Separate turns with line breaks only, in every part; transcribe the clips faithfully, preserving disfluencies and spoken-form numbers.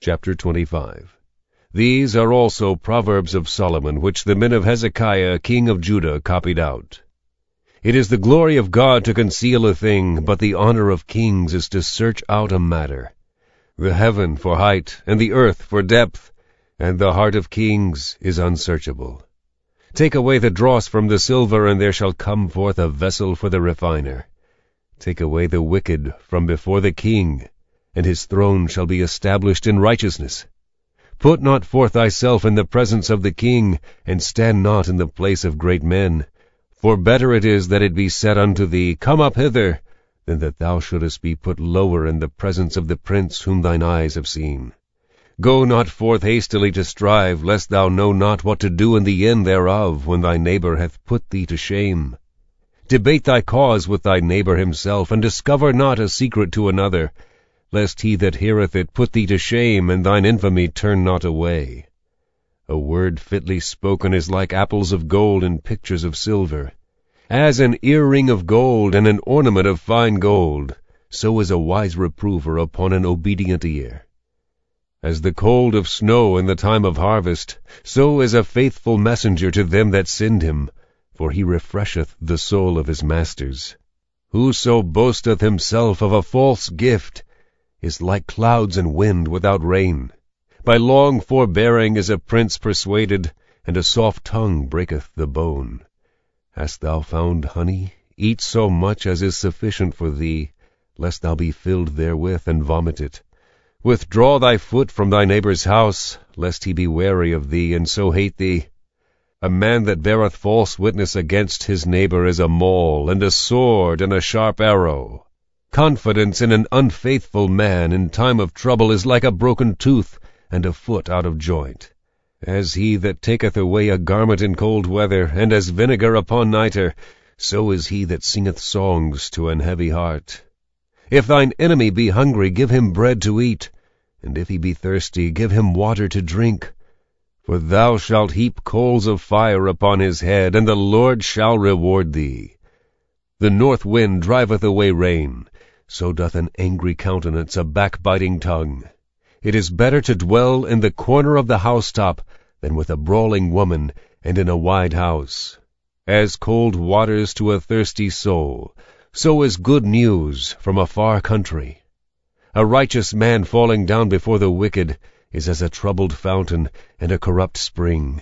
Chapter twenty-five. These are also proverbs of Solomon, which the men of Hezekiah king of Judah copied out. It is the glory of God to conceal a thing, but the honor of kings is to search out a matter. The heaven for height, and the earth for depth, and the heart of kings is unsearchable. Take away the dross from the silver, and there shall come forth a vessel for the refiner. Take away the wicked from before the king, and his throne shall be established in righteousness. Put not forth thyself in the presence of the king, and stand not in the place of great men. For better it is that it be said unto thee, Come up hither, than that thou shouldest be put lower in the presence of the prince whom thine eyes have seen. Go not forth hastily to strive, lest thou know not what to do in the end thereof, when thy neighbor hath put thee to shame. Debate thy cause with thy neighbor himself, and discover not a secret to another, lest he that heareth it put thee to shame, and thine infamy turn not away. A word fitly spoken is like apples of gold and pictures of silver. As an earring of gold and an ornament of fine gold, so is a wise reprover upon an obedient ear. As the cold of snow in the time of harvest, so is a faithful messenger to them that send him, for he refresheth the soul of his masters. Whoso boasteth himself of a false gift is like clouds and wind without rain. By long forbearing is a prince persuaded, and a soft tongue breaketh the bone. Hast thou found honey? Eat so much as is sufficient for thee, lest thou be filled therewith and vomit it. Withdraw thy foot from thy neighbor's house, lest he be wary of thee, and so hate thee. A man that beareth false witness against his neighbor is a maul, and a sword, and a sharp arrow. Confidence in an unfaithful man in time of trouble is like a broken tooth, and a foot out of joint. As he that taketh away a garment in cold weather, and as vinegar upon nitre, so is he that singeth songs to an heavy heart. If thine enemy be hungry, give him bread to eat, and if he be thirsty, give him water to drink. For thou shalt heap coals of fire upon his head, and the Lord shall reward thee. The north wind driveth away rain, so doth an angry countenance a backbiting tongue. It is better to dwell in the corner of the housetop than with a brawling woman, and in a wide house. As cold waters to a thirsty soul, so is good news from a far country. A righteous man falling down before the wicked is as a troubled fountain and a corrupt spring.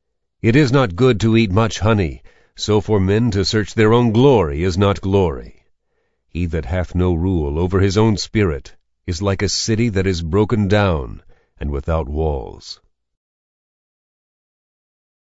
It is not good to eat much honey, so for men to search their own glory is not glory. He that hath no rule over his own spirit is like a city that is broken down and without walls.